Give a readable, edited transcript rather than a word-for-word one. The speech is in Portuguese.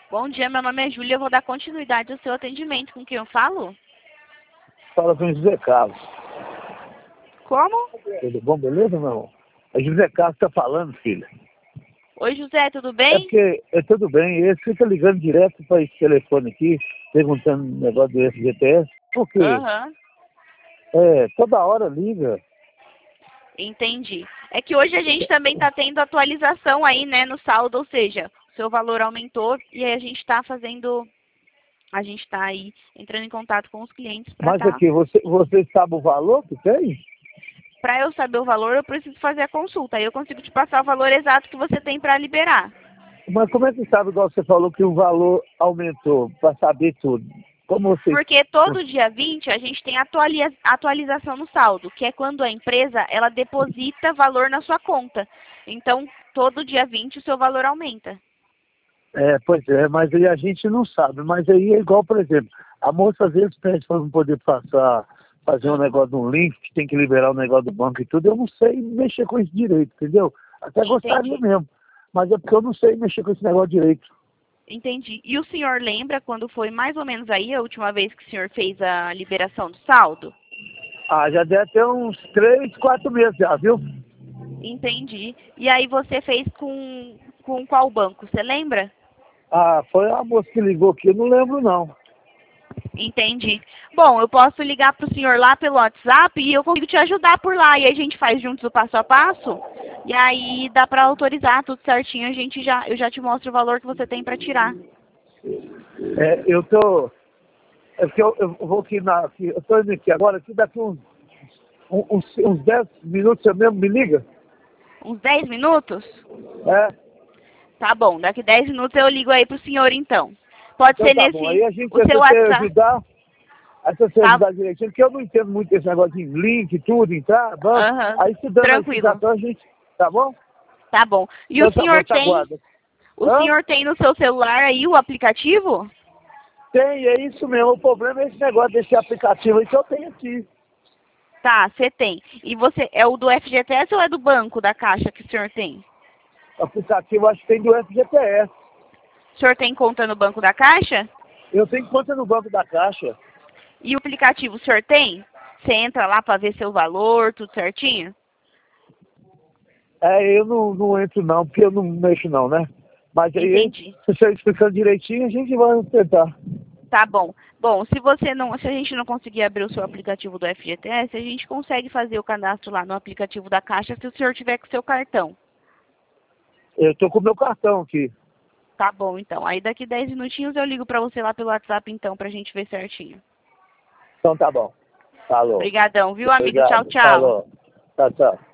Bom dia, meu nome é Júlia, eu vou dar continuidade ao seu atendimento. Com quem eu falo? Fala com o José Carlos. Como? Tudo bom, beleza, meu irmão? É José Carlos que tá falando, filha. Oi, José, tudo É bem? porque, tudo bem, ele fica ligando direto para esse telefone aqui, perguntando o negócio do FGTS, porque Aham, toda hora liga. entendi. É que hoje a gente também está tendo atualização aí, né, no saldo, ou seja, o seu valor aumentou e aí a gente está aí entrando em contato com os clientes Mas aqui, você sabe o valor que tem? Para eu saber o valor, eu preciso fazer a consulta. Aí eu consigo te passar o valor exato que você tem para liberar. Mas como é que sabe, igual você falou, que o valor aumentou, para saber tudo? Como você... Porque todo dia 20 a gente tem atualização no saldo, que é quando a empresa ela deposita valor na sua conta. Então, todo dia 20 o seu valor aumenta. Pois é, mas aí a gente não sabe. Mas aí é igual, por exemplo, a moça às vezes pede para não poder fazer um negócio de um link, que tem que liberar o negócio do banco e tudo. Eu não sei mexer com isso direito, entendeu? Até gostaria Entendi. mesmo. Mas é porque eu não sei mexer com esse negócio direito. Entendi. E o senhor lembra quando foi mais ou menos aí a última vez que o senhor fez a liberação do saldo? Ah, já deve ter uns 3, 4 meses já, viu? Entendi. E aí você fez com qual banco? Você lembra? Ah, foi a moça que ligou aqui, eu não lembro não. Entendi. Bom, eu posso ligar para o senhor lá pelo WhatsApp e eu consigo te ajudar por lá. E a gente faz juntos o passo a passo. E aí dá para autorizar tudo certinho. Eu já te mostro o valor que você tem para tirar. Eu tô... É porque eu vou aqui, eu tô indo aqui agora, aqui daqui uns 10 minutos você mesmo me liga? Uns 10 minutos? É. Tá bom, daqui 10 minutos eu ligo aí pro senhor então. Pode Então ser tá bom. Aí a gente, o se seu você WhatsApp. ajudar, aí se você Tá? ajudar direitinho, porque eu não entendo muito esse negócio de link e tudo, entrar, banco. Aham. Aí se dando a Tranquilo. explicação, a gente, tá bom? Tá bom. E Então tá bom, te aguardo. o Hã? senhor tem no seu celular aí o aplicativo? Tem, é isso mesmo. O problema é esse negócio desse aplicativo aí que eu tenho aqui. Tá, você tem. E você, é o do FGTS ou é do banco da Caixa que o senhor tem? O aplicativo acho que tem do FGTS. O senhor tem conta no banco da Caixa? Eu tenho conta no Banco da Caixa. E o aplicativo o senhor tem? Você entra lá para ver seu valor, tudo certinho? Eu não entro não, porque eu não mexo não, né? Mas aí, Entendi. se você explicando direitinho, a gente vai tentar. Tá bom. Bom, se a gente não conseguir abrir o seu aplicativo do FGTS, a gente consegue fazer o cadastro lá no aplicativo da Caixa se o senhor tiver com o seu cartão. Eu tô com o meu cartão aqui. Tá bom, então. Aí daqui 10 minutinhos eu ligo pra você lá pelo WhatsApp então pra gente ver certinho. Então tá bom. Falou. Obrigadão, viu, amigo? Tchau, Obrigado. tchau. Falou. Tchau, tchau.